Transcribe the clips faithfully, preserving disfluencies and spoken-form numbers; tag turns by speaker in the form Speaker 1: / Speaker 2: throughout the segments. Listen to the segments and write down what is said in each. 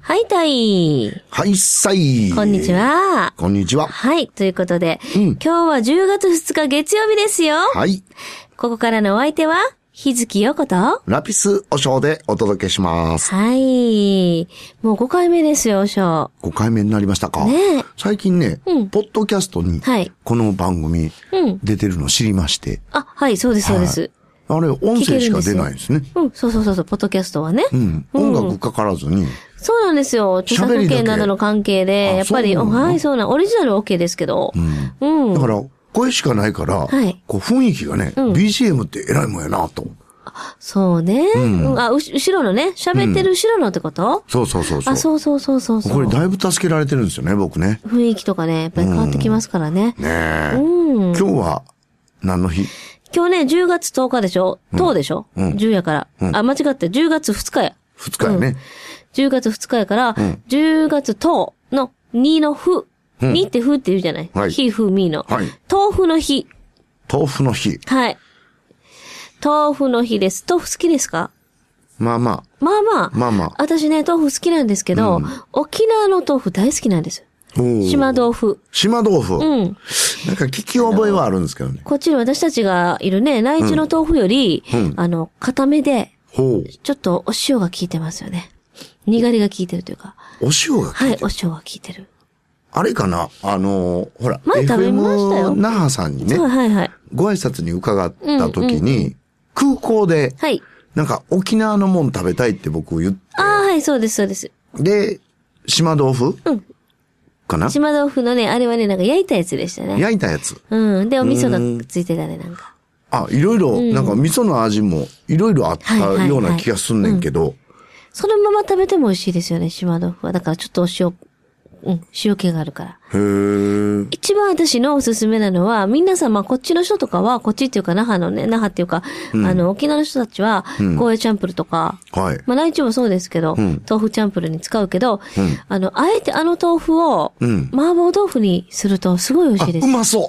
Speaker 1: はいたい。
Speaker 2: はいさい。
Speaker 1: こんにちは。
Speaker 2: こんにちは。
Speaker 1: はい。ということで、
Speaker 2: うん、
Speaker 1: 今日はじゅうがつふつか月曜日ですよ。
Speaker 2: はい。
Speaker 1: ここからのお相手は、日月陽子と、
Speaker 2: ラピスお尚でお届けします。
Speaker 1: はい。もうごかいめですよ、お尚。
Speaker 2: ごかいめになりましたか。
Speaker 1: ねえ。
Speaker 2: 最近ね、うん、ポッドキャストに、はい、この番組、うん、出てるの知りまして。
Speaker 1: あ、はい、そうです、そうです。
Speaker 2: はい、あれ、音声しか出ないですね。
Speaker 1: うん、そうそうそうそう、ポッドキャストはね。
Speaker 2: うん。音楽かからずに。うん、
Speaker 1: そうなんですよ。著作権などの関係で、やっぱり、はい、そうな、オリジナル OK ですけど。うん。うん。
Speaker 2: だから、声しかないから、はい、こう雰囲気がね、うん、ビージーエム って偉いもんやなと。
Speaker 1: そうね。うん、あ、うし、後ろのね、喋ってる後ろのってこと、
Speaker 2: うん、そうそうそうそう。
Speaker 1: あ、そうそうそうそうそう。
Speaker 2: これだいぶ助けられてるんですよね、僕ね。
Speaker 1: 雰囲気とかね、やっぱり変わってきますからね。
Speaker 2: うん、ねえ。うん。今日は、何の日？
Speaker 1: 今日ね、じゅうがつとおかでしょ？とおでしょ？うん。じゅうやから。うん、あ、間違って、じゅうがつふつかや。
Speaker 2: ふつかやね。うん、
Speaker 1: じゅうがつふつかやから、うん、じゅうがつとのにのふ。うん、にってふって言うじゃない？はい。ひ、ふ、みの。はい。豆腐の日。
Speaker 2: 豆腐の日。
Speaker 1: はい。豆腐の日です。豆腐好きですか？
Speaker 2: まあまあ。
Speaker 1: まあまあ。
Speaker 2: まあまあ。
Speaker 1: 私ね、豆腐好きなんですけど、うん、沖縄の豆腐大好きなんです。島豆腐。
Speaker 2: 島豆腐。うん。なんか聞き覚えはあるんですけどね。
Speaker 1: こっちに私たちがいるね、内地の豆腐より、うん、あの、固めで、ほう。ちょっとお塩が効いてますよね。にがりが効いてるというか。
Speaker 2: お塩が効いてる？
Speaker 1: はい、お塩が効いてる。
Speaker 2: あれかなあの、ほら、
Speaker 1: 前食べましたよ。
Speaker 2: エフエム 那覇さんにね、はいはいはい。ご挨拶に伺った時に、うんうん、空港で、はい。なんか沖縄のもん食べたいって僕言って。
Speaker 1: ああ、はい、そうです、そうです。
Speaker 2: で、島豆腐うん。かな
Speaker 1: 島豆腐のね、あれはね、なんか焼いたやつでしたね。
Speaker 2: 焼いたやつ。
Speaker 1: うん。で、お味噌がついてたね、なんか。
Speaker 2: あ、いろいろ、なんか味噌の味もいろいろあったような気がすんねんけど、はいはいはいうん。
Speaker 1: そのまま食べても美味しいですよね、島豆腐は。だからちょっとお塩、うん、塩気があるから。
Speaker 2: へー。
Speaker 1: 一番私のおすすめなのは、皆さん、まあ、こっちの人とかは、こっちっていうか、那覇のね、那覇っていうか、うん、あの、沖縄の人たちは、ゴーヤチャンプルとか、うん、はい。まあ、内地もそうですけど、うん、豆腐チャンプルに使うけど、うん、あの、あえてあの豆腐を、うん、麻婆豆腐にすると、すごい美味しいです。
Speaker 2: うまそう。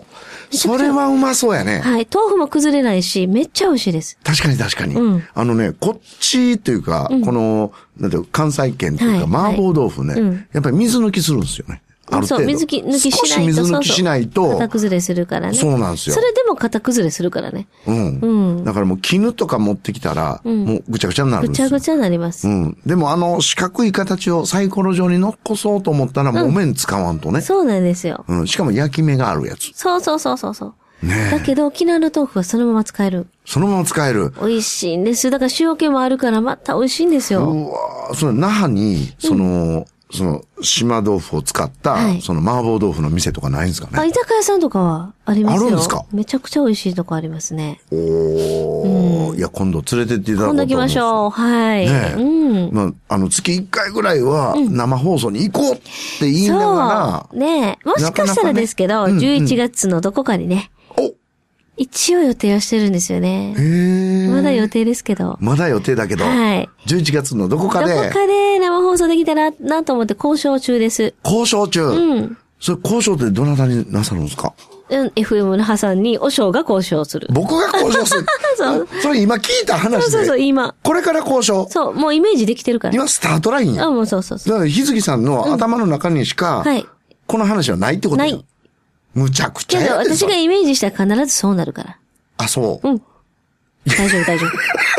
Speaker 2: それはうまそうやね。
Speaker 1: はい。豆腐も崩れないし、めっちゃ美味しいです。
Speaker 2: 確かに確かに。うん、あのね、こっちっていうか、うん、この、なんていう関西圏っていうか、はい、麻婆豆腐ね、はいうん、やっぱり水抜きするんですよね。ある程度。
Speaker 1: そう、水抜きしないと。
Speaker 2: 少し水抜きしないと。
Speaker 1: 型崩れするからね。
Speaker 2: そうなんですよ。
Speaker 1: それでも型崩れするからね。
Speaker 2: うん。うん。だからもう絹とか持ってきたら、うん、もうぐちゃぐちゃになるんですよ。
Speaker 1: ぐちゃぐちゃになります。
Speaker 2: うん。でもあの四角い形をサイコロ状に残そうと思ったら、もう麺使わんとね、うん。
Speaker 1: そうなんですよ。
Speaker 2: うん。しかも焼き目があるやつ。
Speaker 1: そうそうそうそうそう。ねえ。だけど沖縄の豆腐はそのまま使える。
Speaker 2: そのまま使える。
Speaker 1: 美味しいんですよ。だから塩気もあるからまた美味しいんですよ。
Speaker 2: うわその那覇に、その、うんその、島豆腐を使った、はい、その麻婆豆腐の店とかないんですかね。
Speaker 1: あ、居酒屋さんとかはありますよ。
Speaker 2: あるんですか？
Speaker 1: めちゃくちゃ美味しいとこありますね。
Speaker 2: おー。うん、いや、今度連れてっていただこうと思います。
Speaker 1: 今度行きましょう。はい。ねえ。うん。
Speaker 2: まあ、あの、月いっかいぐらいは生放送に行こうって言いながら。
Speaker 1: そう。ねえ。もしかしたらですけど、なかなかね、じゅういちがつのどこかにね。うんうん、お一応予定はしてるんですよね。へー。まだ予定ですけど。
Speaker 2: まだ予定だけど。はい。じゅういちがつのどこかで。
Speaker 1: どこかで生放送できたらなと思って交渉中です。
Speaker 2: 交渉中？うん。それ交渉ってどなたになさるんですか？
Speaker 1: うん、エフエム 那覇さんにお尚が交渉する。
Speaker 2: 僕が交渉するそう。それ今聞いた話で。
Speaker 1: そうそうそう、今。
Speaker 2: これから交渉。
Speaker 1: そう、もうイメージできてるから。
Speaker 2: 今スタートラインや。
Speaker 1: あ、もうそうそうそう。
Speaker 2: だから日月さんの頭の中にしか、うん、はい。この話はないってことや。ない。むちゃくちゃやで。
Speaker 1: けど私がイメージしたら必ずそうなるから。
Speaker 2: あ、そう。うん。
Speaker 1: 大丈夫、大丈夫。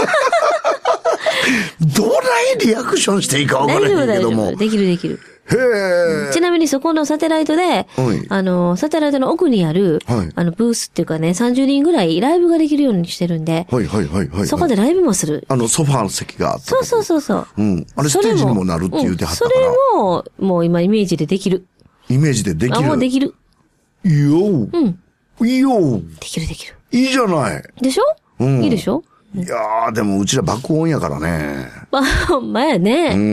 Speaker 2: どないリアクションしていいか分からへんけども。大丈夫、大丈夫。
Speaker 1: できる、できる。
Speaker 2: へー。
Speaker 1: ちなみにそこのサテライトで、あの、サテライトの奥にある、はい、あの、ブースっていうかね、さんじゅうにんぐらいライブができるようにしてるんで、
Speaker 2: はいはいはいはい。
Speaker 1: そこでライブもする。
Speaker 2: あの、ソファーの席があって。
Speaker 1: そうそうそうそう。
Speaker 2: うん。あれステージにもなるって言うてはったから。
Speaker 1: それも、もう今イメージでできる。
Speaker 2: イメージでできる。
Speaker 1: あ、もうできる。
Speaker 2: いいよ。うん。いいよ。
Speaker 1: できるできる。
Speaker 2: いいじゃない。
Speaker 1: でしょ？うん。いいでしょ？
Speaker 2: いやー、でもうちら爆音やからね。
Speaker 1: まあ、ほんまやね。うん。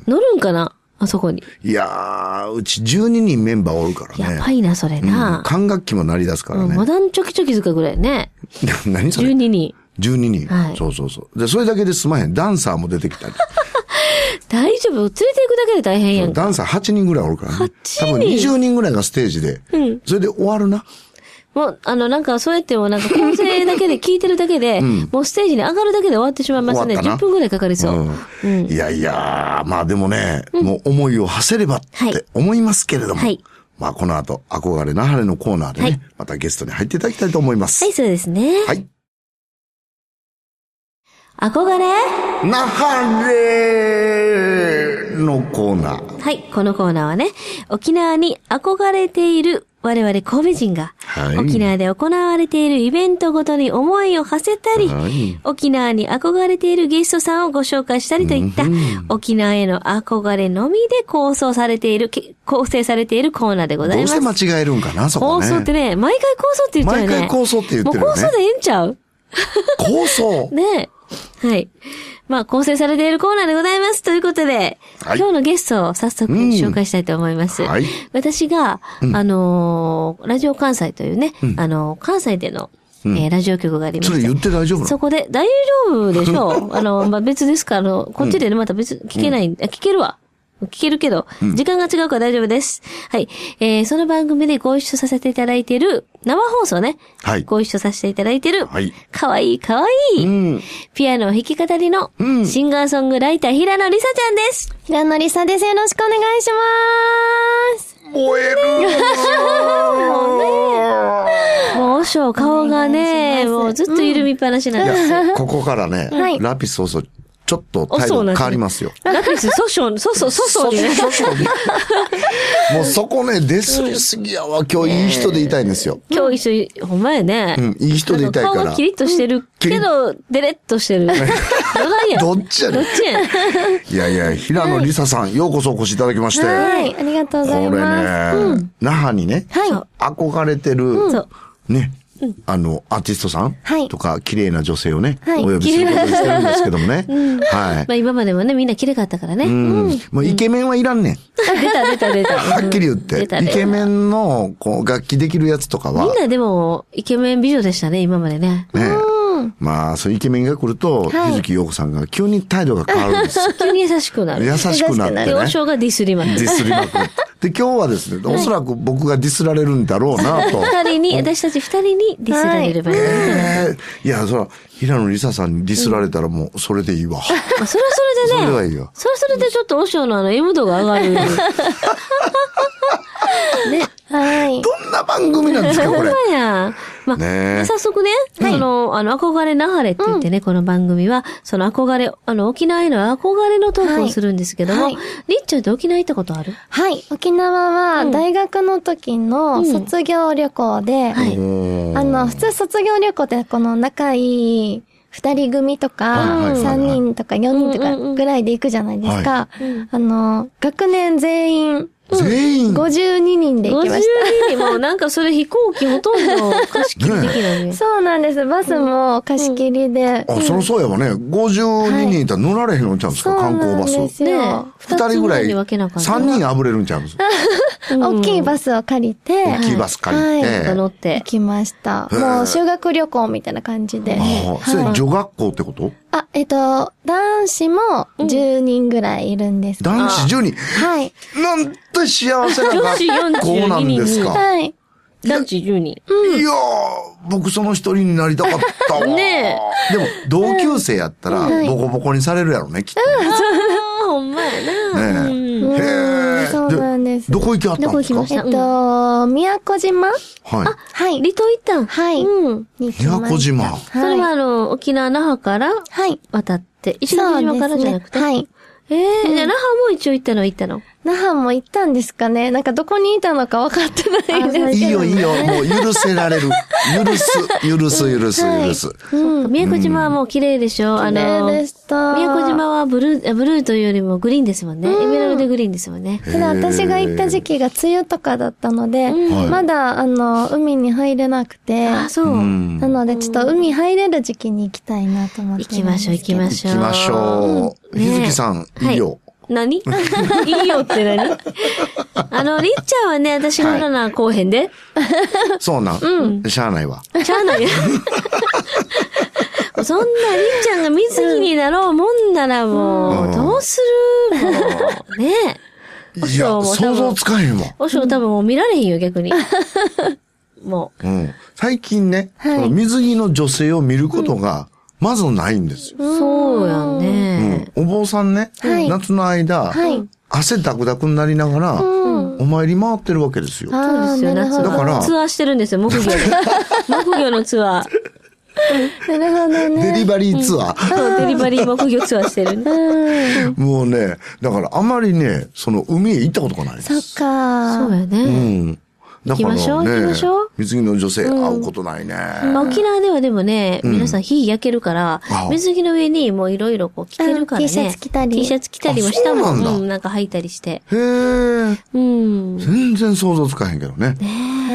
Speaker 1: 乗るんかなあそこに。
Speaker 2: いやー、うちじゅうににんメンバーおるからね。
Speaker 1: やばいな、それな。
Speaker 2: うん、管楽器も鳴り出すからね。うん、
Speaker 1: モダンチョキチョキ塚ぐらいね。
Speaker 2: 何それ ?じゅうに
Speaker 1: 人。
Speaker 2: じゅうににん。はい。そうそうそう。で、それだけで済まへん。ダンサーも出てきたり。
Speaker 1: 大丈夫。連れて行くだけで大変やんか。
Speaker 2: ダンサーはちにんぐらいおるからね。
Speaker 1: はちにん
Speaker 2: 多分にじゅうにんぐらいがステージで。うん。それで終わるな。
Speaker 1: もう、あの、なんか、そうやっても、なんか、構成だけで、聞いてるだけで、うん、もうステージに上がるだけで終わってしまいますね。じゅっぷんぐらいかかりそう。うん
Speaker 2: うん、いやいや、まあでもね、うん、もう思いを馳せればって思いますけれども、はい、まあこの後、憧れなはれのコーナーでね、はい、またゲストに入っていただきたいと思います。
Speaker 1: はい、そうですね。
Speaker 2: はい。
Speaker 1: 憧れ
Speaker 2: なはれのコーナー。
Speaker 1: はい、このコーナーはね、沖縄に憧れている我々神戸人が、はい、沖縄で行われているイベントごとに思いを馳せたり、はい、沖縄に憧れているゲストさんをご紹介したりといった、うん、沖縄への憧れのみで構想されている、構成されているコーナーでございます。
Speaker 2: どうして間違えるんかな、そこね。
Speaker 1: 構想ってね、毎回構想って言っちゃうよね。
Speaker 2: 毎回構想って言ってるよね。
Speaker 1: もう構想でええんちゃう
Speaker 2: 構想
Speaker 1: ねえ。はい。まあ、構成されているコーナーでございます。ということで、はい、今日のゲストを早速紹介したいと思います。うんはい、私が、うん、あのー、ラジオ関西というね、うん、あのー、関西での、うんえー、ラジオ局がありまして。
Speaker 2: それ言って大丈夫なの？
Speaker 1: そこで、大丈夫でしょうあの、まあ、別ですから、あの、こっちでね、また別、聞けない、うん、聞けるわ。聞けるけど、うん、時間が違うから大丈夫です。はい。えー、その番組でご一緒させていただいている、生放送ね。はい。ご一緒させていただいている、はい。かわいいかわいい、うん、ピアノ弾き語りの、うん、シンガーソングライター、平野梨沙ちゃんです。
Speaker 3: 平野梨沙です。よろしくお願いします。
Speaker 2: 燃える
Speaker 1: もう、おしょう、顔がね、もうずっと緩みっぱなしなんです、
Speaker 2: うん、ここからね、はい、ラピス放送、ちょっと態度変わりますよ。
Speaker 1: ラピス、訴訟、訴訟、訴訟にね。訴訟に。
Speaker 2: もうそこね、出すぎすぎやわ。今日いい人でいたいんですよ。
Speaker 1: 今日いい人、ほんまやね。
Speaker 2: うん、いい人でいたいから。
Speaker 1: 顔がキリッとしてるけど、デレッとしてる。
Speaker 2: どっちやねん。
Speaker 1: どっちやね
Speaker 2: ん。いやいや、平野梨沙さん、ようこそお越しいただきまして。
Speaker 3: はい、ありがとうございます。
Speaker 2: これね、那覇にね、憧れてる、ね。あの、アーティストさん、はい、とか、綺麗な女性をね、はい、お呼びすることにしてるんですけどもね。うん、はい。
Speaker 1: まあ今までもね、みんな綺麗かったからね。うん。
Speaker 2: うん、もうイケメンはいらんねん。
Speaker 1: 出た出た出た。
Speaker 2: はっきり言って。イケメンの、こう、楽器できるやつとかは。
Speaker 1: みんなでも、イケメン美女でしたね、今までね。
Speaker 2: ねまあ、そういうイケメンが来ると、日月陽子さんが急に態度が変わるんですよ。
Speaker 1: 急に優しくなる。
Speaker 2: 優しくなってね。
Speaker 1: で、王将がディスりまくる。
Speaker 2: ディスりまくる。で、今日はですね、おそらく僕がディスられるんだろうなと。
Speaker 1: 二人に、私たち二人にディスられる場合、はい
Speaker 2: えー、いや、そら、平野梨沙さんにディスられたらもう、それでいいわ。
Speaker 1: まあ、それはそれでね。
Speaker 2: それはいいよ。
Speaker 1: それはそれでちょっと王将のあの、M 度が上がる。ね。はい。
Speaker 2: どんな番組なんですか、これ。
Speaker 1: そうや。まあ、ね、早速ね、はい、その、あの、憧れなはれって言ってね、うん、この番組は、その憧れ、あの、沖縄への憧れのトークをするんですけども、はいはい、りっちゃんって沖縄行ったことある？
Speaker 3: はい。沖縄は、大学の時の卒業旅行で、うんはい、あの、普通卒業旅行ってこの仲いい、二人組とか、三人とか四人とかぐらいで行くじゃないですか。あの、学年全員、
Speaker 2: 全員
Speaker 3: ごじゅうににんで行きました。
Speaker 1: ごじゅうににんもうなんかそれ飛行機ほとんど貸し切りできないね。
Speaker 3: そうなんです。バスも貸し切りで。
Speaker 2: あ、そりゃそうやわね。ごじゅうににんいたら乗られへんのちゃうんですか、観光バス。
Speaker 3: そうなんですよ。
Speaker 2: 二人ぐらい、三人あぶれるんちゃうんですか。
Speaker 3: 大きいバスを借りて。
Speaker 2: 大きいバス借りて。
Speaker 1: 乗って。
Speaker 3: 行きました。もう修学旅行みたいな感じで。
Speaker 2: ああ、それ女学校ってこと？
Speaker 3: あ、えっと、男子もじゅうにんぐらいいるんです。
Speaker 2: 男子じゅうにん？
Speaker 3: はい。
Speaker 2: なんて幸せな学校なんですか？
Speaker 3: はい。
Speaker 1: 男子じゅうにん。
Speaker 2: うん、いやー、僕その一人になりたかったわ。ねえ。でも、同級生やったら、ボコボコにされるやろね、きっと。
Speaker 1: ほんまや
Speaker 2: な。ねえ。へえ。
Speaker 3: そうなんです。
Speaker 2: どこ行きはったんですか？
Speaker 3: えっと、宮古島？はい。
Speaker 1: あ、はい。離島行ったん？
Speaker 3: はい。うん。
Speaker 2: 宮古島。
Speaker 1: それはあの、沖縄那覇から渡って、石垣島からじゃなくて。はい。ええ、じゃあ那覇も一応行ったのは行ったの？
Speaker 3: 那覇も行ったんですかね。なんかどこにいたのか分かってないんです
Speaker 2: けど。いいよいいよ。もう許せられる。許す、許す、許す、許す。
Speaker 1: うん。宮古島はもう綺麗でしょ。あの、
Speaker 3: 綺麗でした。
Speaker 1: 宮古島はブルー、ブルーというよりもグリーンですもんね。エメラルドグリーンですもんね。
Speaker 3: ただ私が行った時期が梅雨とかだったので、まだあの、海に入れなくて。
Speaker 1: あ、そう。
Speaker 3: なのでちょっと海入れる時期に行きたいなと思って。
Speaker 1: 行きましょう、行きましょう。
Speaker 2: 行きましょう。日月さん、いいよ。
Speaker 1: 何いいよって何あの、りっちゃんはね、私のな後編で。
Speaker 2: そうなん。うん。しゃあないわ。
Speaker 1: しゃあない。そんなりっちゃんが水着になろうもんならもう、どうするもう、ね
Speaker 2: え。いや、想像つかへんわ。
Speaker 1: おしょ多分もう見られへんよ、逆に。 も
Speaker 2: う。うん。最近ね、はい、その水着の女性を見ることが、まずないんですよ。
Speaker 1: うん、そうやね、
Speaker 2: うん。お坊さんね、はい、夏の間、はい、汗ダクダクになりながら、うん、お参り回ってるわけですよ。
Speaker 1: そうですよ、夏。だから、ツアーしてるんですよ、木魚で。木魚のツアー。
Speaker 3: なるほどね。
Speaker 2: デリバリーツアー。
Speaker 1: そう、デリバリー木魚ツアーしてるね。
Speaker 2: もうね、だからあまりね、その海へ行ったことがないです。
Speaker 3: そっか。
Speaker 1: そうやね。うん。
Speaker 2: だからね、
Speaker 1: 行きましょう、行きましょう。
Speaker 2: 水着の女性、会うことないね。
Speaker 1: まあ、沖縄ではでもね、皆さん火焼けるから、水着の上にもういろいろこう着てるからね。
Speaker 3: T シャツ着たり。
Speaker 1: T シャツ着たりもしたもん。うん、なんか履いたりして。
Speaker 2: へー。うん。全然想像つかへんけどね。ねうん。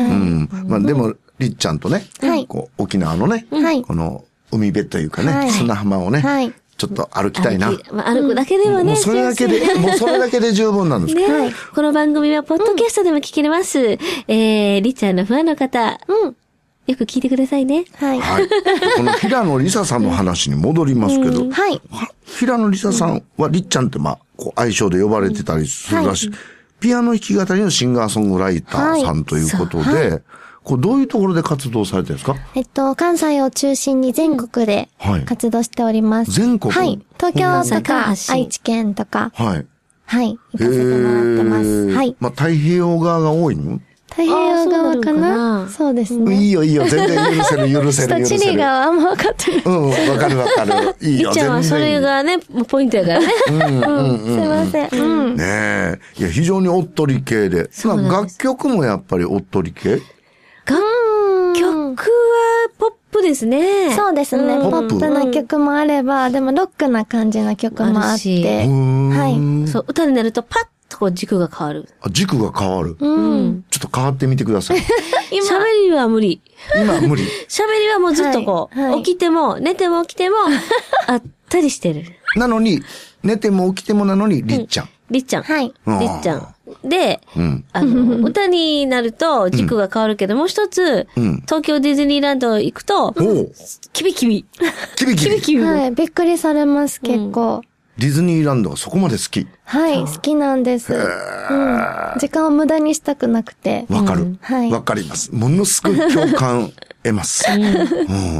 Speaker 2: まあでも、りっちゃんとね、こう沖縄のね、この海辺というかね、砂浜をね、ちょっと歩きたいな。
Speaker 1: まあ、歩くだけでもね。
Speaker 2: もうそれだけで、もうそれだけで十分なんですけど。
Speaker 1: ね。この番組はポッドキャストでも聞けます。うん、えー、りっちゃんのファンの方。うん。よく聞いてくださいね。
Speaker 3: はい。
Speaker 2: はい。この平野梨沙さんの話に戻りますけど。うん、はい。平野梨沙さんはりっちゃんってまあ、こう愛称で呼ばれてたりするらしい。うんはい、ピアノ弾き語りのシンガーソングライターさんということで、はいこうどういうところで活動されてるんですか？
Speaker 3: えっと、関西を中心に全国で活動しております。
Speaker 2: はい、全国？
Speaker 3: はい。東京とか愛知県とか。はい。はい。行かせてもらってます。はい。
Speaker 2: まあ、太平洋側が多いの？
Speaker 3: 太平洋側かな？そうですね。
Speaker 2: いいよいいよ。全然許せる許せる許せる。
Speaker 3: チリ側あんま分かってない。
Speaker 2: うん、わかるわかる。いいよ。
Speaker 1: りっちゃんはそれがね、ポイントやからね。
Speaker 3: うんうんうん。すいません。うん。
Speaker 2: ねえ。いや、非常におっとり系で。まあ、楽曲もやっぱりおっとり系？
Speaker 1: 楽曲はポップですね。
Speaker 3: そうですね。ポップな曲もあれば、でもロックな感じの曲もあって。
Speaker 1: はい。そう、歌になるとパッとこう軸が変わる。
Speaker 2: あ、軸が変わる。うん。ちょっと変わってみてください。
Speaker 1: 今、喋りは無理。
Speaker 2: 今は無理。
Speaker 1: 喋りはもうずっとこう、はいはい、起きても、寝ても起きても、あったりしてる。
Speaker 2: なのに、寝ても起きてもなのに、りっちゃん。うん、
Speaker 1: りっちゃん。はい。りっちゃん。で、うん、あの、歌になると軸が変わるけど、うん、もう一つ、うん、東京ディズニーランド行くと、キビキビ。
Speaker 2: キビキビ。キビキビ。
Speaker 3: はい、びっくりされます、結構。
Speaker 2: ディズニーランドがそこまで好き？
Speaker 3: はい、好きなんです。うん。時間を無駄にしたくなくて。
Speaker 2: わかる。はい。わかります。ものすごい共感得ます。うん。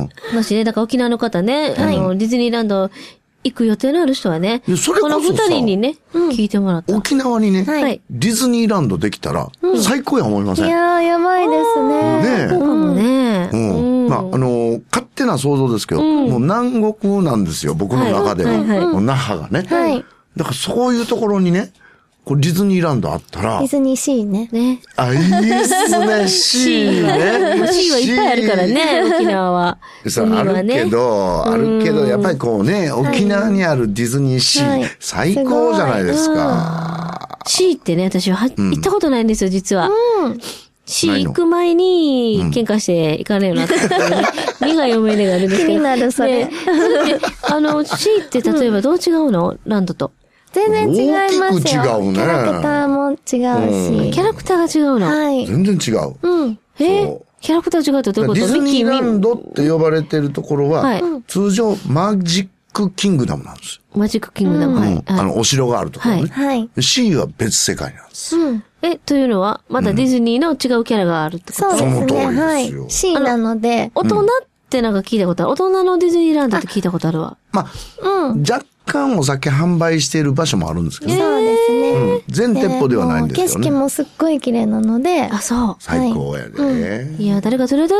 Speaker 1: もしね、だから沖縄の方ね、あの、ディズニーランド、行く予定のある人はね、
Speaker 2: それこそ
Speaker 1: この二人にね、うん、聞いてもらった。
Speaker 2: 沖縄にね、はい、ディズニーランドできたら、うん、最高や思いません？
Speaker 3: いやー、やばいですね。
Speaker 2: ねえ。
Speaker 1: そうかもね。
Speaker 2: うん。うん、まあ、あのー、勝手な想像ですけど、うん、もう南国なんですよ、僕の中では。はいはいはい、もう那覇がね。はい。だからそういうところにね、これディズニーランドあったら。
Speaker 3: ディズニーシーね。
Speaker 2: ね。あ、いいっすね、シーね。
Speaker 1: シーはいっぱいあるからね、沖縄は。
Speaker 2: そう、あるけど、あるけど、やっぱりこうね、沖縄にあるディズニーシー、最高じゃないですか。
Speaker 1: シーってね、私は行ったことないんですよ、実は。うん。シー行く前に、喧嘩して行かねえよなって。苦い思い出があるんですけど。
Speaker 3: 気になる、それ。
Speaker 1: あの、シーって例えばどう違うの？ランドと。
Speaker 3: 全然違いますよ。
Speaker 2: 大きく違うね。
Speaker 3: キャラクターも違うし。
Speaker 1: うん、キャラクターが違うの。
Speaker 3: はい。
Speaker 2: 全然違う。
Speaker 1: うん。えー、キャラクター違うってどういうこと？
Speaker 2: ディズニーランドって呼ばれてるところは、はい、通常マジックキングダムなんですよ。
Speaker 1: マジックキングダム。うん、はい。
Speaker 2: あの、お城があるところね。はい。シーは別世界なんです。
Speaker 1: うん。え、というのは、またディズニーの違うキャラがあるってこと？
Speaker 3: そうですね。
Speaker 2: その通りですよ。はい。
Speaker 3: シーなので。
Speaker 1: 大人ってなんか聞いたことある。大人のディズニーランドって聞いたことあるわ。
Speaker 2: まあ、うん。若干お酒販売している場所もあるんですけどね。
Speaker 3: そうですね。うん。
Speaker 2: 全店舗ではないんですよね。
Speaker 3: 景色もすっごい綺麗なので。
Speaker 1: あ、そう。
Speaker 2: 最高やで。はい
Speaker 1: うん、いや、誰か連れてって。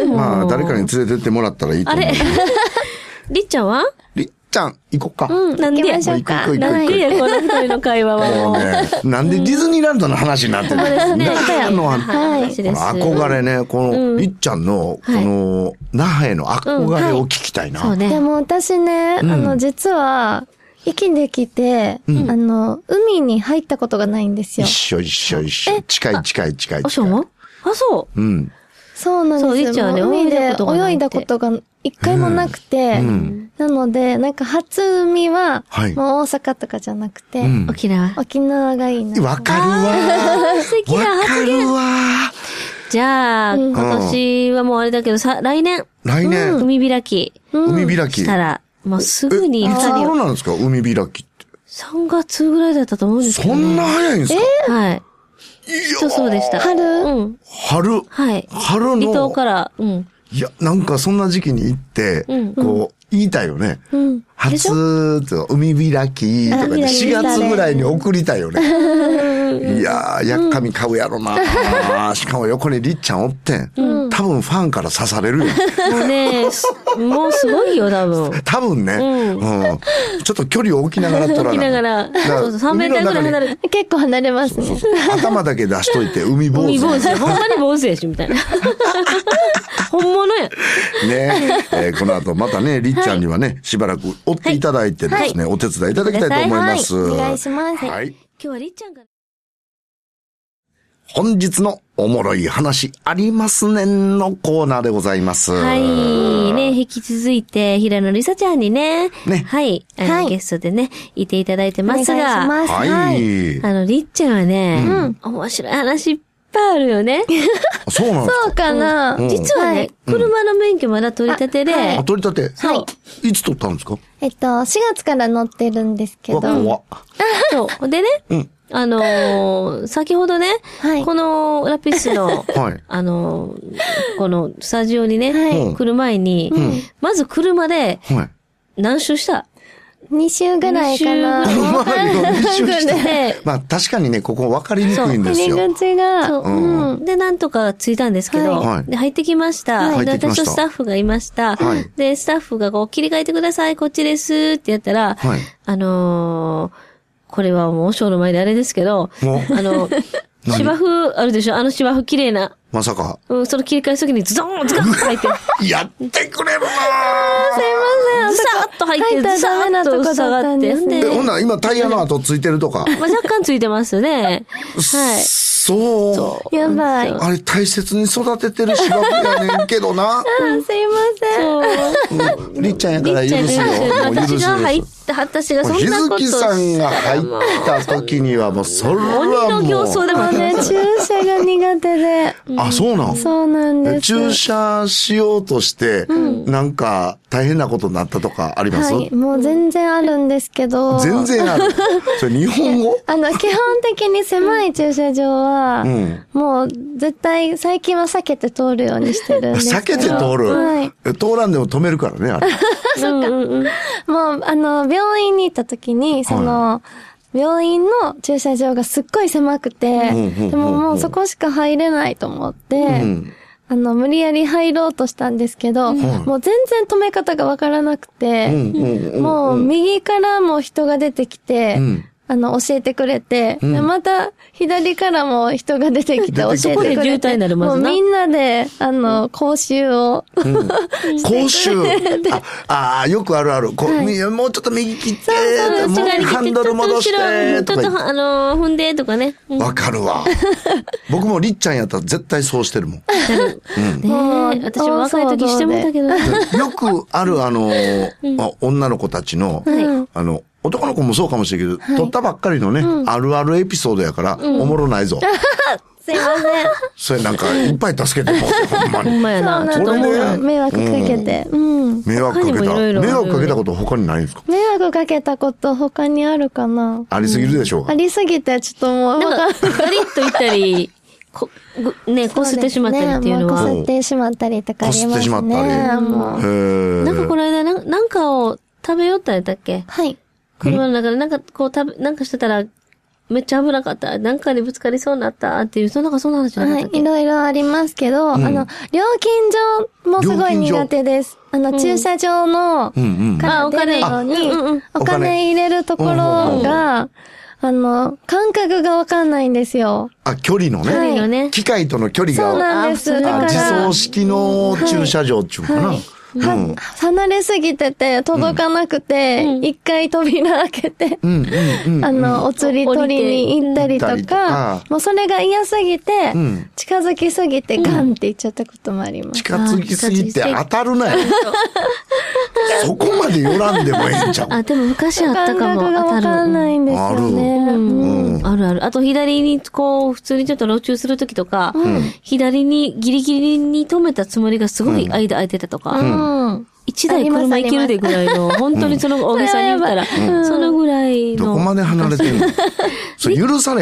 Speaker 2: まあ、誰かに連れてってもらったらいいと思う。あれ
Speaker 1: りっちゃんは
Speaker 2: りっちゃん、行こっか。
Speaker 1: うん、なんでや、
Speaker 3: 行こうか。
Speaker 1: なんでや、この二人の会話はもう。
Speaker 2: ね、なんでディズニーランドの話になってるんですね。のは、はい。憧れね、この、りっちゃんの、この、那覇への憧れを聞きたいな。
Speaker 3: そうね。でも私ね、あの、実は、息できて、あの、海に入ったことがないんですよ。
Speaker 2: 一緒一緒一緒。近い近い近い。
Speaker 1: あ、そうあ、そう。
Speaker 2: うん。
Speaker 3: そうなんですよ。海で泳いだことが一回もなくて、うん、なので、なんか初海は、はい、もう大阪とかじゃなくて、うん、
Speaker 1: 沖縄。
Speaker 3: 沖縄がいいな。
Speaker 2: わかるわ。
Speaker 1: 素敵な発言。わかるわ。じゃあ、うん、今年はもうあれだけどさ、来年。
Speaker 2: 来年。
Speaker 1: 海開き。
Speaker 2: 海開き。
Speaker 1: したら、もうすぐに。
Speaker 2: いつ頃なんですか海開きって。
Speaker 1: さんがつぐらいだったと思うんですけど、ね。
Speaker 2: そんな早いんですか？
Speaker 1: えー、はい。 そうそうでした。
Speaker 3: 春
Speaker 1: うん。
Speaker 2: 春
Speaker 1: はい。
Speaker 2: 春の。
Speaker 1: 離島から、うん。
Speaker 2: いや、なんかそんな時期に行って、うん、こう、言いたいよね。うん。初と海開きとかでしがつぐらいに送りたいよね。いやー、やっかみ買うやろな、うん、しかも横にりっちゃんおってん。うん、多分ファンから刺されるよ。
Speaker 1: もうね、もうすごいよ、多分。
Speaker 2: 多分ね、うんうん。ちょっと距離を置きながら撮らない。
Speaker 1: 置きながら。そうそう、さんメーターぐらい離れる。
Speaker 3: 結構離れますね。
Speaker 2: そうそう頭だけ出しといて、海坊主。
Speaker 1: 海坊主や。ほんまに坊主やし、みたいな。本物や。
Speaker 2: ねえー、この後またね、りっちゃんにはね、はい、しばらく追っていただいてですね、はい、お手伝いいただきたいと思います。
Speaker 3: はい、お願いします。
Speaker 1: はい。今日はりっちゃんが
Speaker 2: 本日のおもろい話ありますねんのコーナーでございます。
Speaker 1: はい。ね、引き続いて、平野りさちゃんにね、ね、はい、あの、はい、ゲストでね、いていただいてますが、お願いします。はい。あの、りっちゃんはね、うん、面白い話いっぱいあるよね。
Speaker 2: そうなんですか？
Speaker 3: そうかな、
Speaker 1: うん、実はね、はい、車の免許まだ取り立てで。
Speaker 2: あ、取り立て？
Speaker 3: はい。
Speaker 2: いつ取ったんですか？
Speaker 3: えっと、しがつから乗ってるんですけど。
Speaker 2: 怖っ。
Speaker 1: そう。でね、うん、あのー、先ほどね、はい、このラピスの、はい、あのー、このスタジオにね、はい、来る前に、うん、まず車で、何周した？
Speaker 3: に週ぐらいかな。
Speaker 2: に週して。まあ確かにね、ここ分かりにくいんですよ。
Speaker 3: 入り口が。そう。
Speaker 1: うん。で、なんとか着いたんですけど、はい、で、入ってきました。はい、で、私とスタッフがいました。はい、で、スタッフがこう、切り替えてください、こっちですってやったら、はい、あのー、これはもう、ショーの前であれですけど、あの、芝生あるでしょ？あの芝生綺麗な。
Speaker 2: まさか。
Speaker 1: うん、その切り替えすぎにズドーンズガッと入って。
Speaker 2: やってくれるなぁ。
Speaker 3: すいません。
Speaker 1: ズサッと入って、ズサッと下がって。
Speaker 2: え、ほんなら今タイヤの跡ついてるとか。
Speaker 1: まあ、若干ついてますね。はい。
Speaker 2: そう。そ
Speaker 3: うやばい。
Speaker 2: あれ大切に育ててる芝生やねんけどな。
Speaker 3: うん、すいま
Speaker 2: せん。そう。りっちゃんやから許すよ。
Speaker 1: 私が入った、私がそんなこと。
Speaker 2: 日月さんが入った時にはもう、それはもう。
Speaker 1: 鬼の形相でも
Speaker 3: ね、駐車が苦手で。
Speaker 2: あ、そうなん？
Speaker 3: そうなんです。
Speaker 2: 駐車しようとして、なんか大変なことになったとかあります？
Speaker 3: はい、もう全然あるんですけど。
Speaker 2: 全然ある。それ日本語？
Speaker 3: あの、基本的に狭い駐車場は、うん、もう絶対最近は避けて通るようにしてるんですけど。
Speaker 2: 避けて通る？はい。通らんでも止めるからね、あれ。
Speaker 3: そっか。もう、あの、病院に行った時に、その、はい、病院の駐車場がすっごい狭くて、でももうそこしか入れないと思って、うん、あの、無理やり入ろうとしたんですけど、うん、もう全然止め方がわからなくて、うん、もう右からも人が出てきて、うんあの、教えてくれて、うん、また、左からも人が出てきて教えてくれて。
Speaker 1: 渋滞になるま
Speaker 3: ずな。もうみんなで、あの、講習を。
Speaker 2: うん、講習ああ、よくあるある。こ、はい、もうちょっと右切って、そうそうもうハンドル戻して、
Speaker 1: ちょっと、あの、踏んで、とかね。
Speaker 2: わ、うん、かるわ。僕もりっちゃんやったら絶対そうしてるもん。
Speaker 1: うん、ねえ、私も若い時してもったけど。
Speaker 2: よくある、あの、うん、女の子たちの、はい、あの、男の子もそうかもしれんけど、はい、撮ったばっかりのね、うん、あるあるエピソードやから、うん、おもろないぞ。
Speaker 3: すいません。
Speaker 2: それなんか、いっぱい助けてもらって、ほんまに。
Speaker 1: ほんまやな。
Speaker 3: ちょっとね、迷惑かけて。うん。
Speaker 2: 迷惑かけた。迷惑かけたこと他にないんですか？
Speaker 3: 迷惑かけたこと他にあるかな？
Speaker 2: ありすぎるでしょうか？
Speaker 3: ありすぎて、ちょっともう。
Speaker 1: なんか、ガリッといったり、こ、ね、こすってしまったりっていうのは。
Speaker 3: こすってしまったりとかありますね。こすってしまったり。もう。
Speaker 2: へ
Speaker 1: なんかこの間な、なんかを食べよったんやったっけ？
Speaker 3: はい。
Speaker 1: 車の中でなんかこう食べ、なんかしてたら、めっちゃ危なかった。なんかにぶつかりそうになったっていう、そんなかそんな話じゃなかったっけ？はい、い
Speaker 3: ろいろありますけど、うん、あの、料金所もすごい苦手です。あの、うん、駐車場の、から出るのに、お金入れるところが、あの、感覚がわかんないんですよ。
Speaker 2: あ、距離のね。
Speaker 1: 距離のね。
Speaker 2: 機械との距離が。
Speaker 3: そうなんです。だから
Speaker 2: 自走式の駐車場っていうかな。はい
Speaker 3: うん、離れすぎてて、届かなくて、一、うん、回扉開けて、うんうんうん、あの、お釣り取りに行ったりとか、とかもうそれが嫌すぎて、うん、近づきすぎてガンって言っちゃったこともあります。
Speaker 2: 近づきすぎて当たるなよ。そこまで寄らんでもええんちゃう。
Speaker 1: あ、でも昔あったかも。
Speaker 3: 感覚がわかんないんですよね。
Speaker 2: ある。
Speaker 1: うん、あるある。あと左にこう、普通にちょっと路中するときとか、うん、左にギリギリに止めたつもりがすごい間空いてたとか、うんうん、一台車行けるでぐらいの、本当にその大げさに言ったら、うん、そのぐらいの。
Speaker 2: どこまで離れてんの？それ許されへん。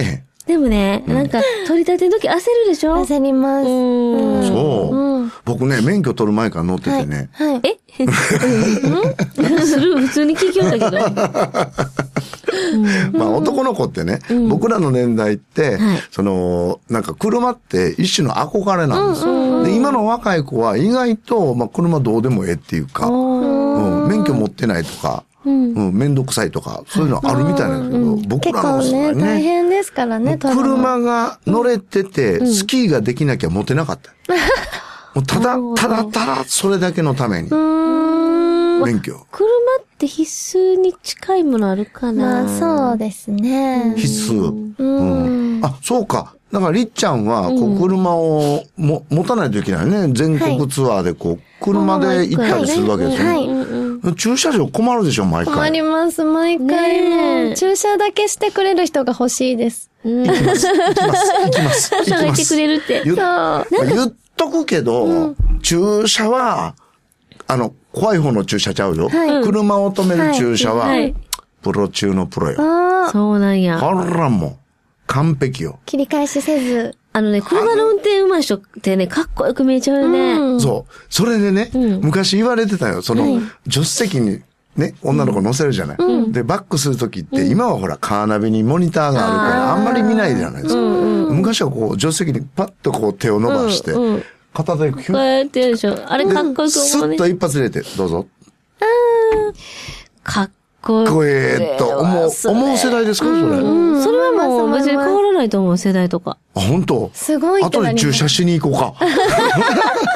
Speaker 1: でもね、なんか、取り立ての時焦るでしょ？
Speaker 3: 焦ります。
Speaker 2: うんそう、うん。僕ね、免許取る前から乗っててね。
Speaker 3: はい。はい、
Speaker 1: えうんする普通に聞きよったけど。
Speaker 2: まあ男の子ってね、うん、僕らの年代って、はい、その、なんか車って一種の憧れなんですよ。うんうんうん、で、今の若い子は意外と、まあ車どうでもええっていうか、うん、免許持ってないとか、うんうん、めんどくさいとか、そういうのあるみたいなんですけど、うん、僕らの世代ね。
Speaker 3: 結構ね、大変ですからね、
Speaker 2: 車が乗れてて、うん、スキーができなきゃ持てなかった。もうただ、ただただそれだけのために。免許。
Speaker 1: 車って必須に近いものあるかな？
Speaker 3: まあそうですね。
Speaker 2: 必須。うん。あ、そうか。だからりっちゃんは、こう、車をも、持たないといけないね。全国ツアーでこう、車で行ったりするわけですよね。はい。駐車場困るでしょ、毎回。
Speaker 3: 困ります、毎回も。駐車だけしてくれる人が欲しいです。
Speaker 2: 行きます。行きます。行きます。
Speaker 1: 行きます。行ってくれるって。
Speaker 2: そう。言っとくけど、駐車は、あの、怖い方の駐車ちゃうよ。車を止める駐車は、プロ中のプロよ。
Speaker 1: そうなんや。
Speaker 2: あらもう。完璧よ。
Speaker 3: 切り返しせず。
Speaker 1: あのね、車の運転上手い人ってね、かっこよく見えちゃうよね。
Speaker 2: うん、そう。それでね、うん、昔言われてたよ。その、はい、助手席にね、女の子乗せるじゃない。うん、で、バックするときって、うん、今はほら、カーナビにモニターがあるから、あんまり見ないじゃないですか。うんうん、昔はこう、助手席にパッとこう手を伸ばして、うんうん、片手
Speaker 1: ヒュッ。こうやってやるでしょ。あれかっこよく思うね。
Speaker 2: スッと一発入れて、どうぞ。
Speaker 1: あかっこ
Speaker 2: こえーっと、思う、思う世代ですかそれ。
Speaker 1: うん。それはもう別に変わらないと思う、世代とか。
Speaker 2: あ、本当？
Speaker 3: すごい。
Speaker 2: 後で駐車しに行こうか。いや、でも車の運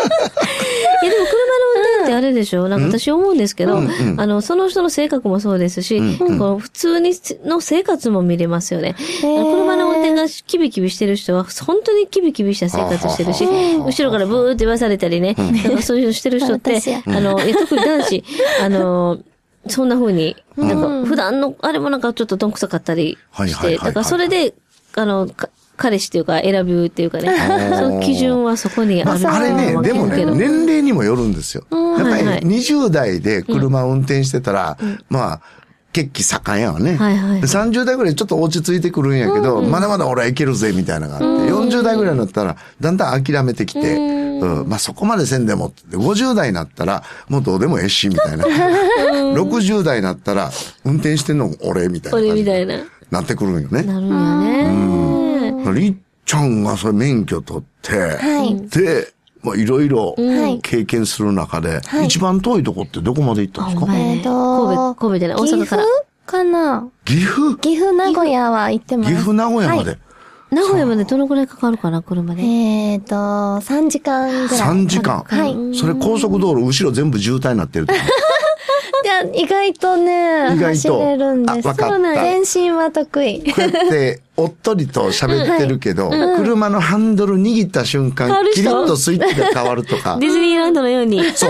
Speaker 1: 転ってあれでしょなんか私思うんですけど、うんうん、あの、その人の性格もそうですし、うんうん、この普通にの生活も見れますよね。車の運転がキビキビしてる人は、本当にキビキビした生活してるし、後ろからブーって言わされたりね、なんかそういうのしてる人って、あの、いや特に男子、あの、そんな風に、なんか普段の、あれもなんかちょっとどんくさかったりして、だからそれで、あの、彼氏というか選ぶっていうかね、その基準はそこにある。
Speaker 2: あれね、でもね、年齢にもよるんですよ。やっぱりにじゅう代で車を運転してたら、まあ、血気盛んやわね。はいはい、さんじゅう代ぐらいちょっと落ち着いてくるんやけど、うんうん、まだまだ俺はいけるぜみたいなのがあって、よんじゅう代ぐらいになったらだんだん諦めてきて、うんうん、まあそこまでせんでもって、ごじゅう代になったらもうどうでもええしみたいな。ろくじゅう代になったら運転してんの俺みたいな。
Speaker 1: 俺みたいな。
Speaker 2: なってくるんよね。
Speaker 1: なるんよね。
Speaker 2: うん。りっちゃんがそれ免許取って、はい、で、まあいろいろ経験する中で、はい、一番遠いとこってどこまで行ったんですか？
Speaker 1: えーと、神戸、神戸じゃない、大阪から。
Speaker 3: 岐阜かな？
Speaker 2: 岐阜？
Speaker 3: 岐阜、名古屋は行ってます。
Speaker 2: 岐阜、名古屋まで。はい、
Speaker 1: 名古屋までどのくらいかかるかな、車で。
Speaker 3: えーと、さんじかんぐらい。
Speaker 2: さんじかん。はい。それ高速道路、後ろ全部渋滞になってると。
Speaker 3: いや、意外とね、意外と走れるんです。
Speaker 2: あ、わかった。
Speaker 3: 全身は得意。
Speaker 2: こうやって、おっとりと喋ってるけど、はいうん、車のハンドル握った瞬間、キリッとスイッチが変わるとか。
Speaker 1: ディズニーランドのように。
Speaker 2: そう。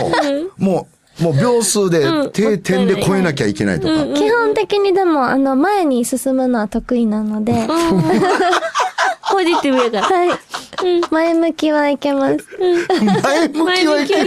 Speaker 2: もう、もう秒数で、定点で超えなきゃいけないとか。うん、
Speaker 3: 基本的にでも、あの、前に進むのは得意なので。
Speaker 1: ポジティブやから。
Speaker 3: はい。うん、前向きはいけます。
Speaker 2: うん、前向きはいける。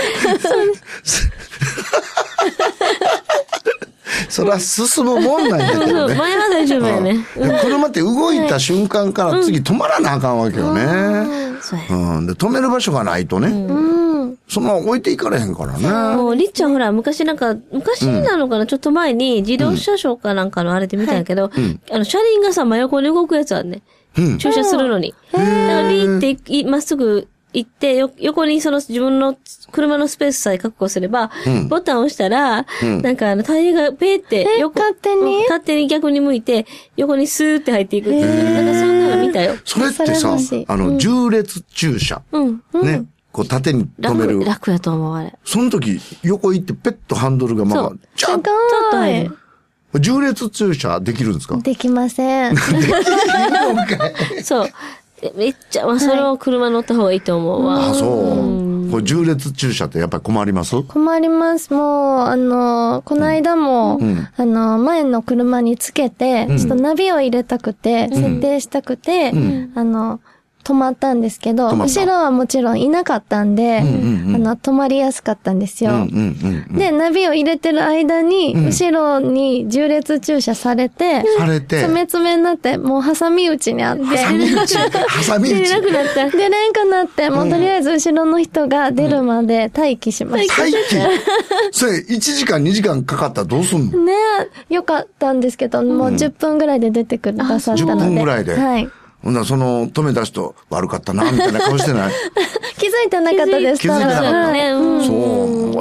Speaker 2: それは進むもんなんだけどね。そうそう
Speaker 1: 前は大丈夫やね。
Speaker 2: 車って動いた瞬間から次止まらなあかんわけよね。うん、で止める場所がないとね。うん、そのまま置いていかれへんからね。
Speaker 1: もうりっちゃんほら昔なんか昔なのかな、うん、ちょっと前に自動車ショーかなんかのあれで見たんやけど、うん、あの車輪がさ真横に動くやつあるね。うん、駐車するのに。だからビーってまっすぐ行って、よ、横にその自分の車のスペースさえ確保すれば、うん、ボタンを押したら、うん、なんかあのタイヤがペーって横、
Speaker 3: 勝手に
Speaker 1: 勝手に逆に向いて、横にスーって入っていくっていう。なんかそんなの見たよ。
Speaker 2: それってさ、あの、縦列駐車。うん。ね。こう縦に止める。
Speaker 1: 楽、楽やと思う、あれ。
Speaker 2: その時、横行ってペッとハンドルがまあ、
Speaker 3: ちょっと入る。
Speaker 2: 縦列駐車できるんですか？
Speaker 3: できません。できるの
Speaker 1: かい。そう。めっちゃ、まあ、それを車乗った方がいいと思うわ。
Speaker 2: はい、あ、そう。これ縦列駐車ってやっぱり困ります？
Speaker 3: 困ります。もう、あの、この間も、うん、あの、前の車につけて、うん、ちょっとナビを入れたくて、うん、設定したくて、うん、あの、 止まったんですけど、後ろはもちろんいなかったんで、うんうんうん、あの、止まりやすかったんですよ。うんうんうんうん、で、ナビを入れてる間に、うん、後ろに縦列駐車されて、
Speaker 2: されて、
Speaker 3: 詰め詰めになって、もう挟み撃ちにあって、
Speaker 2: 挟み撃ち挟み撃ち
Speaker 1: 出れなくなった。
Speaker 3: 出れんくなって、もうとりあえず後ろの人が出るまで待機しました。
Speaker 2: 待機それ、いちじかんにじかんかかったらどうすんの？
Speaker 3: ねえ、よかったんですけど、もうじゅっぷんぐらいで出てくる、出さったので。じゅっぷん
Speaker 2: ぐらいで。
Speaker 3: はい。
Speaker 2: ほんならその、止めた人、悪かったな、みたいな顔してない
Speaker 3: 気づいてなかったです。
Speaker 2: 気づいてなかった。
Speaker 3: ね、
Speaker 2: うん、そう。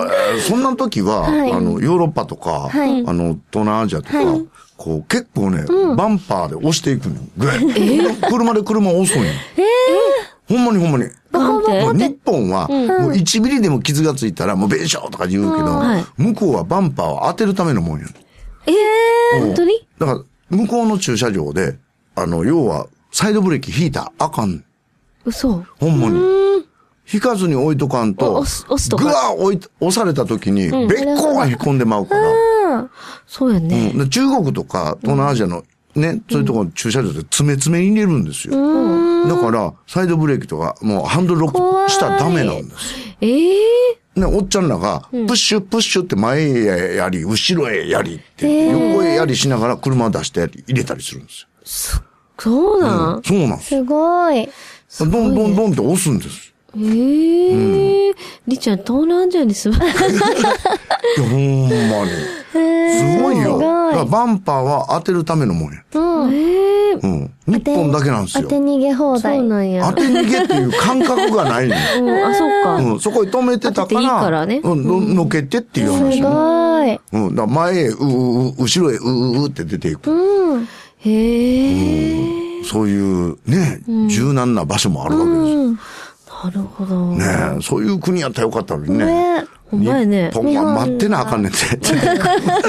Speaker 2: そんな時は、はい、あの、ヨーロッパとか、はい、あの、東南アジアとか、はい、こう、結構ね、うん、バンパーで押していくのよ。ぐらい。えー、車で車押すのよ。えー、ほんまにほんまに。日本は、もういちミリでも傷がついたら、もう弁償とか言うけど、はい、向こうはバンパーを当てるためのもんや。
Speaker 1: ええー、本当に？
Speaker 2: だから、向こうの駐車場で、あの、要は、サイドブレーキ引いたらあかん。
Speaker 1: 嘘。
Speaker 2: ほんまに。引かずに置いとかんと、
Speaker 1: 押す、押すとか。
Speaker 2: ぐわー押い、押された時に、べっこは引っ込んでまうから。
Speaker 1: うん、そうやね、
Speaker 2: うん。中国とか、東南アジアのね、うん、そういうところの駐車場で詰め詰めに入れるんですよ。うん、だから、サイドブレーキとか、もうハンドルロックしたらダメなんです。
Speaker 1: ええ
Speaker 2: ー。ね、おっちゃんらが、プッシュプッシュって前へやり、後ろへやりって、横へやりしながら車を出して入れたりするんです
Speaker 1: よ。そうなん、
Speaker 2: うん、そうなんです。
Speaker 3: すごい。
Speaker 2: どんどんどんって押すんです。
Speaker 1: ええー。うん、りちゃん、東南アジアに住まない。いや、
Speaker 2: ほんまに。すごいよ。だからバンパーは当てるためのもんや。
Speaker 3: うん。
Speaker 2: えー、うん。日本だけなんですよ。
Speaker 3: 当て逃げ放題。
Speaker 1: そうなんや。
Speaker 2: 当て逃げっていう感覚がないの。
Speaker 1: うん、あ、そっか。
Speaker 2: うん。そこに止めてたから。いいからね。うん。のけてっていう話。
Speaker 3: すごい。
Speaker 2: うん。だから前へ、ううう、後ろへ、うううって出ていく。
Speaker 3: うん。
Speaker 1: へえ、
Speaker 2: うん。そういうね、柔軟な場所もあるわけですよ。うん
Speaker 1: なるほど。
Speaker 2: ねえ、そういう国やったらよかったのにね。
Speaker 1: ねほんまやね。
Speaker 2: 日本は待ってなあかんねんって。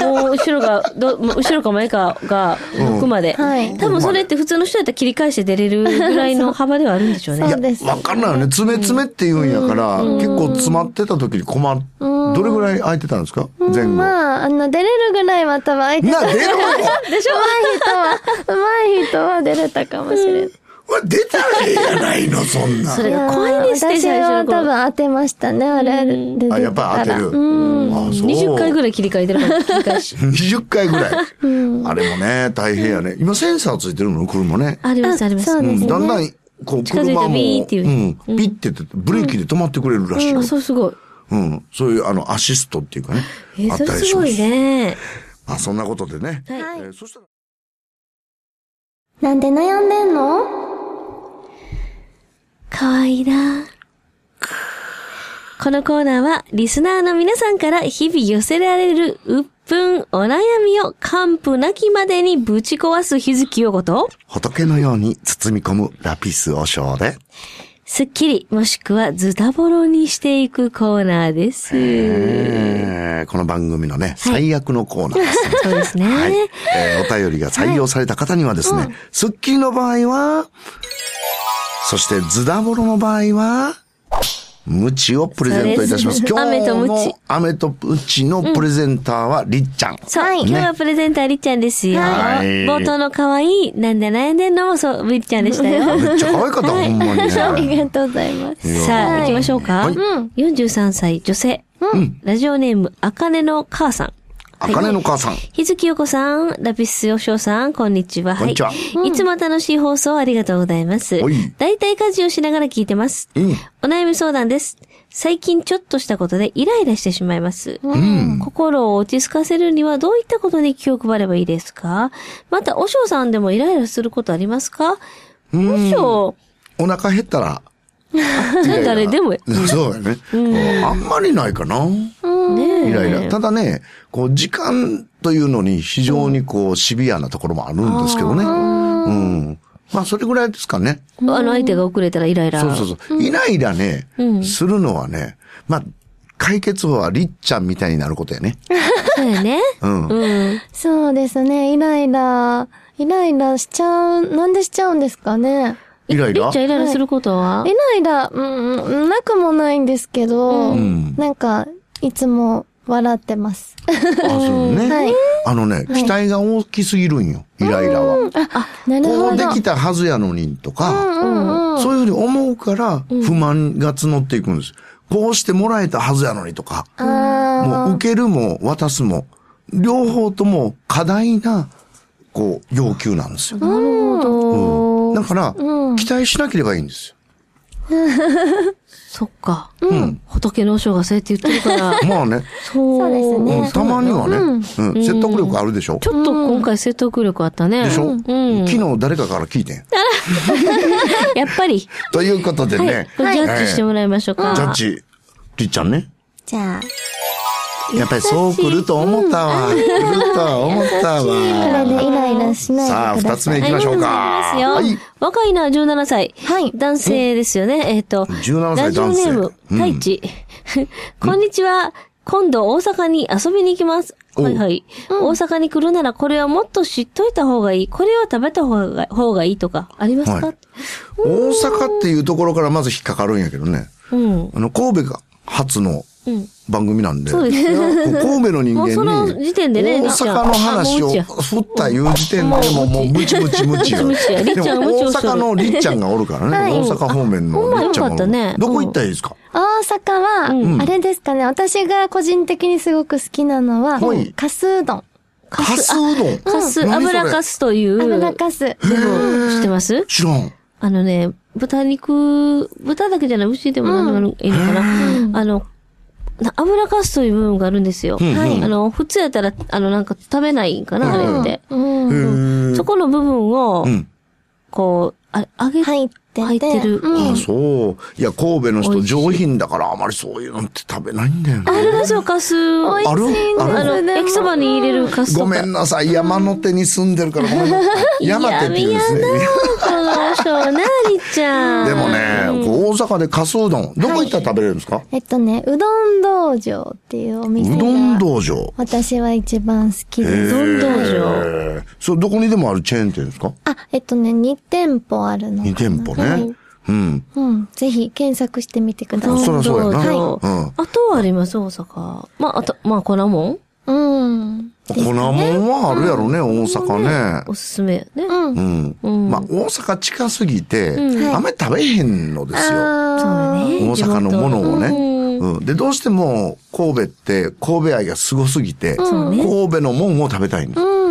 Speaker 1: もう後ろが、ど後ろか前かが向くまで、うんはい。多分それって普通の人やったら切り返して出れるぐらいの幅ではあるんでしょうね。
Speaker 3: そうです。
Speaker 2: わかんないよね。詰め詰めって言うんやから、うん、結構詰まってた時に困る。うん、どれぐらい空いてたんですか前後。
Speaker 3: まあ、あの、出れるぐらいは多分空いてた。
Speaker 2: な、出るわ
Speaker 3: でしょ上手い人は、上手い人は出れたかもしれない。うん
Speaker 2: 出たらええやないの、そんな。
Speaker 1: それが怖いですね、
Speaker 3: 私は多分当てましたね、あれ。
Speaker 2: うん、あ、やっぱ当てる。
Speaker 3: うん。
Speaker 2: あ、そう。
Speaker 1: にじゅっかいぐらい切り替えてるから、切り返し。
Speaker 2: にじゅっかいぐらい。うん、あれもね、大変やね。今センサーついてるの、車ね。
Speaker 1: あります、あります。
Speaker 3: そうですね。
Speaker 2: だんだん、こう、車も、
Speaker 1: ビーっていう。
Speaker 2: うん。ピッてブレーキで止まってくれるらしいよ。
Speaker 1: あ、そう、すごい。
Speaker 2: うん。そういう、あの、アシストっていうかね。
Speaker 1: え、それすごいね。
Speaker 2: あ、そんなことでね。
Speaker 3: はい。えー、そしたら。なんで悩んでんの？
Speaker 1: かわいいな。このコーナーはリスナーの皆さんから日々寄せられる鬱憤、お悩みを完膚なきまでにぶち壊す日月陽子と
Speaker 2: 仏のように包み込むラピスお尚で、
Speaker 1: すっきりもしくはズタボロにしていくコーナーです。
Speaker 2: えー、この番組のね、はい、最悪のコーナーです、ね。
Speaker 1: そうですね。
Speaker 2: はい、えー。お便りが採用された方にはですね、はいうん、すっきりの場合は、そしてズダボロの場合は、ムチをプレゼントいたします。今日のアメとムチのプレゼンターはりっちゃん。
Speaker 1: そう、ね、今日はプレゼンターりっちゃんですよ。はい、冒頭の可愛いなんで悩んでんのもそう、りっちゃんでしたよ。
Speaker 2: めっちゃ可愛かった、はい、ほんまにね。
Speaker 3: ありがとうございます。
Speaker 1: さあ、行きましょうか。はい、よんじゅうさんさい女性。うん、ラジオネーム、あかねの母さん。
Speaker 2: あかねの母さん。
Speaker 1: 日月陽子さん、ラピスよしおさん、こんにちは。
Speaker 2: こんにちは。
Speaker 1: はい。いつも楽しい放送ありがとうございます。だいたい家事をしながら聞いてます。うん、お悩み相談です。最近ちょっとしたことでイライラしてしまいます。うん、心を落ち着かせるにはどういったことに気を配ればいいですか？また、おしょうさんでもイライラすることありますか？
Speaker 2: うん、おしょう。お腹減ったら。
Speaker 1: 誰でもや。
Speaker 2: そうやね、うん。あんまりないかな。ね、イライラ。ただね、こう、時間というのに非常にこう、シビアなところもあるんですけどね。うん。まあ、それぐらいですかね。
Speaker 1: あの相手が遅れたらイライラ。
Speaker 2: そうそうそう。イライラね、うん、するのはね、まあ、解決法はりっちゃんみたいになることやね。
Speaker 1: そうやね。
Speaker 2: うん。
Speaker 3: うん。そうですね。イライラ、イライラしちゃう、なんでしちゃうんですかね。
Speaker 2: イライラ？
Speaker 1: りっちゃんイライラすることは、
Speaker 3: はい、イライラ、うん、なくもないんですけど、うん、なんか、いつも笑ってます。
Speaker 2: あ、そうね。はい。あのね、期待が大きすぎるんよ、イライラは。
Speaker 3: あ、なるほど。
Speaker 2: こうできたはずやのにとか、うんうん、そういうふうに思うから不満が募っていくんです。こうしてもらえたはずやのにとか、もう受けるも渡すも、両方とも過大な、こう、要求なんですよ。
Speaker 1: なるほど。
Speaker 2: うん、だから、うん、期待しなければいいんですよ。
Speaker 1: そっか。うん。仏の和尚がそうやって言ってるから。
Speaker 2: まあね。
Speaker 3: そうですね、
Speaker 2: うん。たまにはね、うんうん、説得力あるでしょ。
Speaker 1: ちょっと今回説得力あったね。
Speaker 2: でしょ、うん、昨日誰かから聞いてん。
Speaker 1: やっぱり。
Speaker 2: ということでね。
Speaker 1: はい、ジャッジしてもらいましょうか。
Speaker 2: えー、ジャッジ、りっちゃんね。
Speaker 3: じゃあ。
Speaker 2: やっぱりそう来ると思ったわ。来るとは思ったわ。こ
Speaker 3: れでイライラしないでください。
Speaker 2: さあ、二つ目行きましょうか。
Speaker 1: はい。若いな、じゅうななさい。
Speaker 3: はい。
Speaker 1: 男性ですよね。えっと、
Speaker 2: じゅうななさい男性。
Speaker 1: ラジオネーム、太一。こんにちは。今度大阪に遊びに行きます。はいはい。大阪に来るならこれはもっと知っといた方がいい。これを食べた方が方がいいとかありますか？
Speaker 2: 大阪っていうところからまず引っかかるんやけどね。うん。あの、神戸が初の番組なんで。
Speaker 1: そうですよ。
Speaker 2: 神戸の人間に。
Speaker 1: その時点でね、
Speaker 2: 大阪の話を振ったいう時点でもう、もう、ムチムチムチよ。でも大阪のりっちゃんがおるからね。大阪方面のりっちゃんがおる。どこ行ったらいいですか？
Speaker 3: 大阪は、あれですかね、私が個人的にすごく好きなのは、かすうどん。
Speaker 2: かすうどん？
Speaker 1: かす、油かすという。
Speaker 3: 油かす。
Speaker 1: 知ってます？
Speaker 2: 知らん。
Speaker 1: あのね、豚肉、豚だけじゃない、牛でも何でもいいのかな。あの、油かすという部分があるんですよ。はい。あの、普通やったら、あの、なんか食べないんかな、あれって。うん。そこの部分を、こう、あ、揚げ、入ってる。
Speaker 2: あ、そう。いや、神戸の人上品だからあまりそういうのって食べないんだよね。
Speaker 1: あるんですよ、かす。
Speaker 3: ある？
Speaker 1: あの、焼きそばに入れるかすとか。
Speaker 2: ごめんなさい、山の手に住んでるからごめんなさい。山手って言うんですね。
Speaker 1: この人な、りっちゃん。
Speaker 2: でもね、大阪でかすうどん、どこ行ったら食べれるんですか？
Speaker 3: えっとね、うどん道場っていうお店が。
Speaker 2: うどん道場。
Speaker 3: 私は一番好きです。
Speaker 1: うどん道場。
Speaker 2: そう、どこにでもあるチェーン店ですか？
Speaker 3: あ、えっとね、に店舗あるの。
Speaker 2: に店舗ね。うん。
Speaker 3: うん。ぜひ検索してみてください。
Speaker 2: そりゃそうやな。
Speaker 1: はい。うん。あとはあります、大阪。まあ、あと、まあ、粉もん？
Speaker 3: うん。
Speaker 2: 粉もんはあるやろね、大阪ね。
Speaker 1: おすすめね。
Speaker 3: うん。
Speaker 2: うん。まあ、大阪近すぎて、あんまり食べへんのですよ。そうね。大阪のものをね。うん。で、どうしても、神戸って、神戸愛がすごすぎて、神戸のもんを食べたいんです。うん。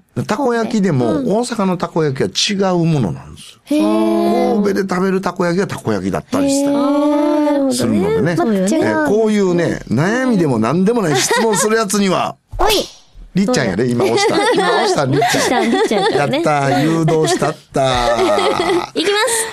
Speaker 2: たこ焼きでも、大阪のたこ焼きは違うものなんです。へー。神戸で食べるたこ焼きはたこ焼きだったりしたりするのでね。こういうね、悩みでも何でもない質問するやつには、
Speaker 3: はい。
Speaker 2: りっちゃんやで、今押した。今押したりっちゃん。
Speaker 1: りっちゃん。
Speaker 2: やったー、誘導したった。
Speaker 1: いきます。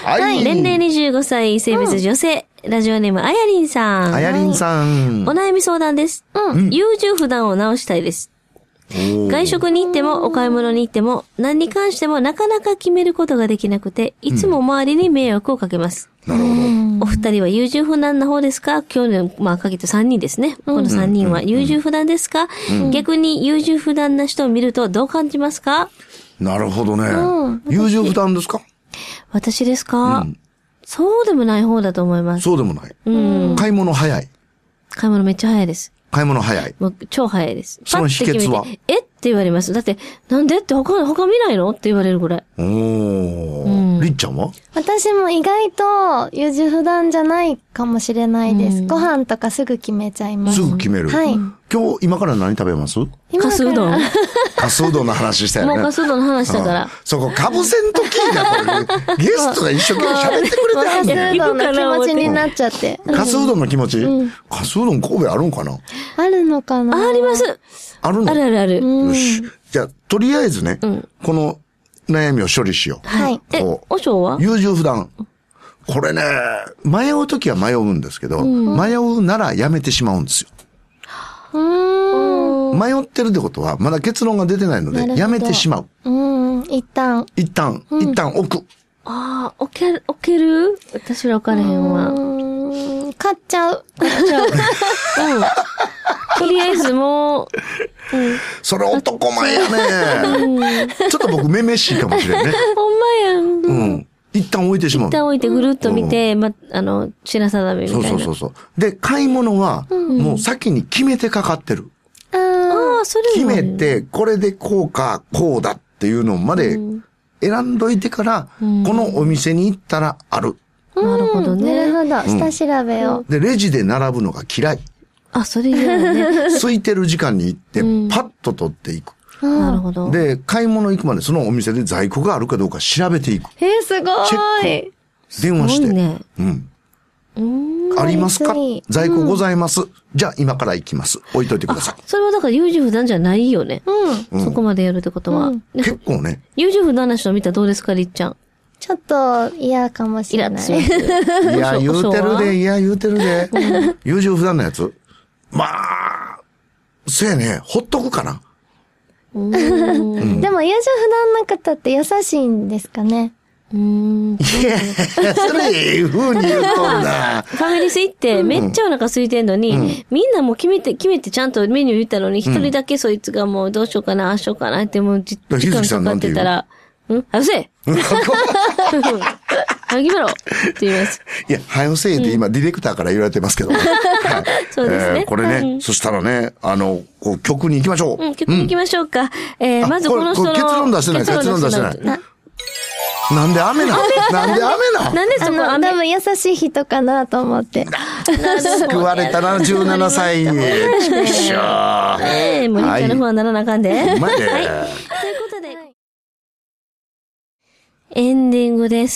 Speaker 1: はい。年齢にじゅうごさい、性別女性。ラジオネーム、あやりんさん。
Speaker 2: あやりんさん。
Speaker 1: お悩み相談です。うん。優柔不断を直したいです。外食に行ってもお買い物に行っても何に関してもなかなか決めることができなくて、いつも周りに迷惑をかけます。
Speaker 2: なるほど。
Speaker 1: お二人は優柔不断な方ですか？今日の、まあ、かけてさんにんですね。このさんにんは優柔不断ですか？逆に優柔不断な人を見るとどう感じますか？
Speaker 2: なるほどね。優柔不断ですか？
Speaker 1: 私ですか？そうでもない方だと思います。
Speaker 2: そうでもない。買い物早い。
Speaker 1: 買い物めっちゃ早いです。
Speaker 2: 買い物早い。
Speaker 1: もう超早いです。
Speaker 2: その秘訣は？
Speaker 1: えって言われます。だって、なんでって他、他見ないのって言われるぐらい。
Speaker 2: おー。うん、りっちゃんは？
Speaker 3: 私も意外と優柔不断じゃないかもしれないです。うん、ご飯とかすぐ決めちゃいます。
Speaker 2: すぐ決める。
Speaker 3: はい。
Speaker 2: 今日、今から何食べます？
Speaker 1: かすうどん。
Speaker 2: かすうどんの話したよね。
Speaker 1: もうかすうどんの話したから。
Speaker 2: そこ、かぶせんときいな、これ。ゲストが一生懸命喋ってくれてはんねん。
Speaker 3: かすうどんの気持ちになっちゃって。
Speaker 2: かすうどんの気持ち？かすうどん神戸あるんかな？
Speaker 3: あるのかな？
Speaker 1: あります。
Speaker 2: あるの？
Speaker 1: あるあるある。
Speaker 2: よし。じゃあ、とりあえずね、この悩みを処理しよう。
Speaker 3: はい。
Speaker 1: え、おしょうは？
Speaker 2: 優柔不断。これね、迷うときは迷うんですけど、迷うならやめてしまうんですよ。迷ってるってことは、まだ結論が出てないので、やめてしまう。
Speaker 3: うん、一旦。
Speaker 2: 一旦、一旦置く。
Speaker 1: ああ、置ける、置ける？私は置かれへんわ。
Speaker 3: 買っちゃう。
Speaker 1: 買っちゃう。うん。とりあえずもう、
Speaker 2: うん、それ男前やね。ちょっと僕めめしいかもしれんね。
Speaker 1: ほんまやん。
Speaker 2: うん。 一旦置いてしまう。
Speaker 1: 一旦置いてぐるっと見て、うん、ま、あの、品定めみたいな。
Speaker 2: そうそうそう。で、買い物は、もう先に決めてかかってる。
Speaker 1: うん、ああ、それ
Speaker 2: 決めて、これでこうか、こうだっていうのまで選んどいてから、うん、このお店に行ったらある。
Speaker 1: なるほどね。
Speaker 3: なるほど。下調べを、うん。
Speaker 2: で、レジで並ぶのが嫌い。
Speaker 1: あ、それ嫌だね。
Speaker 2: 空いてる時間に行って、パッと取っていく。
Speaker 1: うん、なるほど。
Speaker 2: で、買い物行くまでそのお店で在庫があるかどうか調べていく。
Speaker 3: えー、すごい。
Speaker 2: チェック。電話して。ね、うん。うんありますか在庫ございます、うん。じゃあ今から行きます。置いといてください。
Speaker 1: それはだから優柔不断じゃないよね。うん。そこまでやるってことは。うん、
Speaker 2: 結構ね。
Speaker 1: 優柔不断な人見たらどうですか、りっちゃん。
Speaker 3: ちょっと嫌かもしれない。い
Speaker 2: や、言うてるで、いや、言うてるで。優柔不断なやつまあ、せやね、ほっとくかな。
Speaker 3: うん、でも、優柔不断な方って優しいんですかね。
Speaker 1: うーん。
Speaker 2: いや、それ、ええ風に言うとんだ。
Speaker 1: ファミレス行って、めっちゃお腹空いてんのに、うん、みんなもう決めて、決めてちゃんとメニュー言ったのに、一、うん、人だけそいつがもうどうしようかな、ああしようかなって、もう時間かかってたら、んはよせえはよ決めろって言います。
Speaker 2: いや、はよせえって今、ディレクターから言われてますけど、ね。
Speaker 1: そうですね。
Speaker 2: えー、これね、うん、そしたらね、あの、こう曲に行きましょう。
Speaker 1: うん、曲に行きましょうか。うん、えー、まずこの人の。
Speaker 2: 結論出してない、結論出してない。なんで雨ななんで雨な
Speaker 1: なんでそこ雨
Speaker 3: 多分優しい人かなと思って。
Speaker 2: 救われたな、じゅうななさい。ちくしょー。
Speaker 1: ええー、もうりっちゃんの方はならなあかんで。はい。ということで。エンディングです。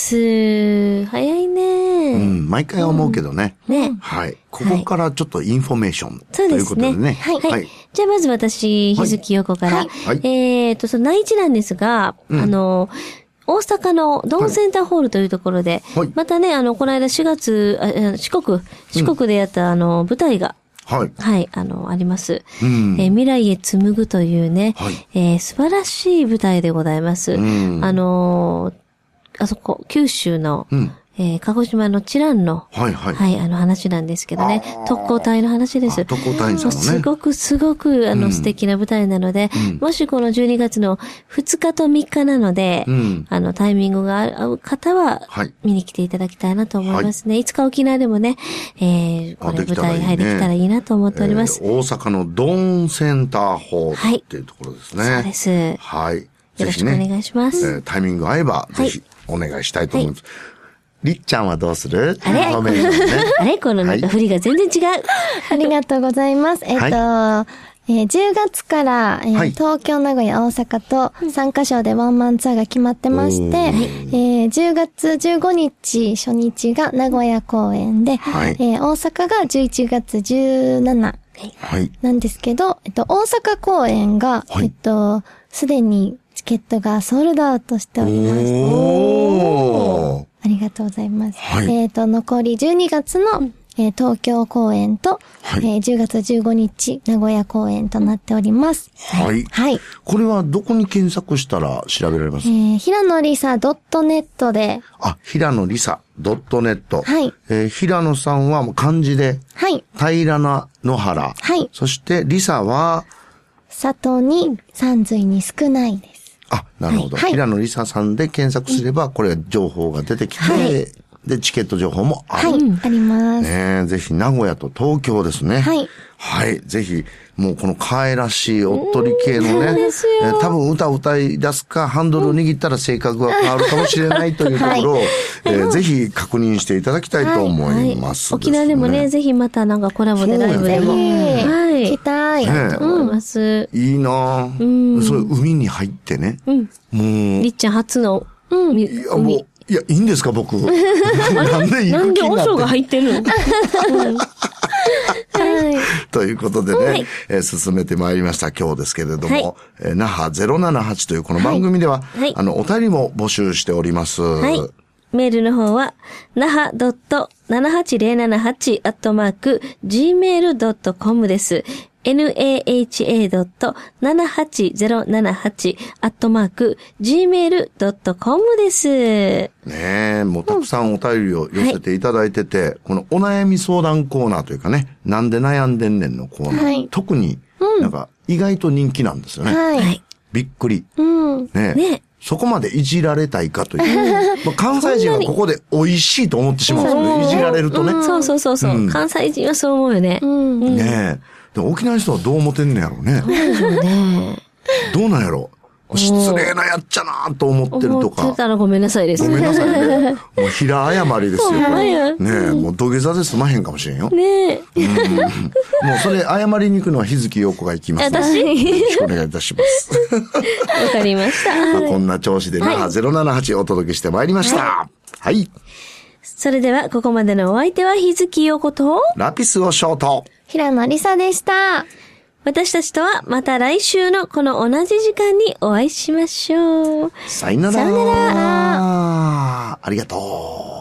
Speaker 1: 早いね。
Speaker 2: うん、毎回思うけどね。
Speaker 1: うん、ね。
Speaker 2: はい。ここからちょっとインフォメーション、はい、ということでね。
Speaker 1: はい。はい。じゃあまず私、日月陽子から。はいはい、えっと、その内地なんですが、うん、あの、大阪のドンセンターホールというところで、はい、またね、あの、この間しがつ、あ四国、四国でやったあの、舞台が、はい。はい、あの、あります。うん、えー、未来へ紡ぐというね、はい、えー、素晴らしい舞台でございます。うん、あのー、あそこ、九州の、うんえー、鹿児島の知覧の、はいはい。はい、あの話なんですけどね、特攻隊の話です。
Speaker 2: 特攻隊さんのね。
Speaker 1: すごくすごく、あの、うん、素敵な舞台なので、うん、もしこのじゅうにがつのふつかとみっかなので、うん、あの、タイミングが合う方は、はい、見に来ていただきたいなと思いますね。はい、いつか沖縄でもね、えー、これ舞台入ってきたらいいなと思っております。
Speaker 2: えー、大阪のドンセンターホールっていうところですね。はい、
Speaker 1: そうです。
Speaker 2: はい。
Speaker 1: よろしくお願いします。
Speaker 2: ねえー、タイミング合えば、ぜひお願いしたいと思います。はいりっちゃんはどうする
Speaker 1: あれ、ね、あれこのなんか振りが全然違う。はい、
Speaker 3: ありがとうございます。えっと、はい、えー、じゅうがつから、えーはい、東京、名古屋、大阪とさんカ所でワンマンツアーが決まってまして、えー、じゅうがつじゅうごにち初日が名古屋公演で、はいえー、大阪がじゅういちがつじゅうしちにちなんですけど、えっと、大阪公演が、はい、えっと、すでにチケットがソールドアウトしております。おーありがとうございます。はい、えっと、残りじゅうにがつの、えー、東京公演と、はいえー、じゅうがつじゅうごにち名古屋公演となっております。
Speaker 2: はい。はい。これはどこに検索したら調べられますか？え
Speaker 3: ー、平野りさ .net で。
Speaker 2: あ、平野りさ .net。はい。えー、平野さんは漢字で。はい。平ら野原。はい。そしてりさは、
Speaker 3: 里に山水に少ないです。
Speaker 2: あ、なるほど。はい、平野りささんで検索すれば、これ情報が出てきて、はい、で、チケット情報もある。
Speaker 3: はい、あります。
Speaker 2: ねぜひ名古屋と東京ですね。はい。はい。ぜひ、もうこの可愛らしいおっとり系のね、えー、多分歌を歌い出すか、ハンドルを握ったら性格が変わるかもしれないというところを、はいえー、ぜひ確認していただきたいと思います、ねはいはい。沖
Speaker 1: 縄でもね、ぜひまたなんかコラボでライブでも。
Speaker 3: はい。行きたい。
Speaker 1: ね、と思います。
Speaker 2: いいなぁ。うん。それ海に入ってね。うん。もう。
Speaker 1: りっちゃん初の。
Speaker 2: うん。いや、もう、いや、いいんですか、僕。なんでいい
Speaker 1: なんでおしょうが入ってるの、うん
Speaker 2: はい、ということでね、はいえー、進めてまいりました今日ですけれども、はいえー、那覇ゼロななはちというこの番組では、はい、あの、お便りも募集しております。はい。
Speaker 1: メールの方は、那覇 ななはちぜろななはち アットマーク ジーメール ドットコム です。ナハチゼロななはち アットマーク ジーメール ドットコム です。ね
Speaker 2: え、もうたくさんお便りを寄せていただいてて、うんはい、このお悩み相談コーナーというかね、なんで悩んでんねんのコーナー、はい、特になんか意外と人気なんですよね。はい、びっくり。うん、ね, ねそこまでいじられたいかという。まあ、関西人はここで美味しいと思ってしまうんですよね。いじられるとね。
Speaker 1: そうそうそうそう、うん。関西人はそう思うよね。うん、
Speaker 2: ねえ。でも沖縄の人はどう思ってんねやろうね。
Speaker 1: そうよね。
Speaker 2: どうなんやろう。失礼なやっちゃなと思ってるとか。
Speaker 1: 思ってたらごめんなさいです。
Speaker 2: ごめんなさいね。もう平謝りですよ。ねえ、もう土下座で済まへんかもしれんよ。
Speaker 1: ねえ。うん、
Speaker 2: もうそれ謝りに行くのは日月陽子が行きますので。
Speaker 1: 私
Speaker 2: よろしくお願いいたします。
Speaker 1: わかりました。
Speaker 2: まあ、こんな調子で那覇ゼロななはちお届けしてまいりました。はい。はい、
Speaker 1: それではここまでのお相手は日月陽子と
Speaker 2: ラピスをショート。
Speaker 3: 平野梨沙でした。
Speaker 1: 私たちとはまた来週のこの同じ時間にお会いしましょう。
Speaker 2: さよなら。
Speaker 1: さよなら。
Speaker 2: ありがとう。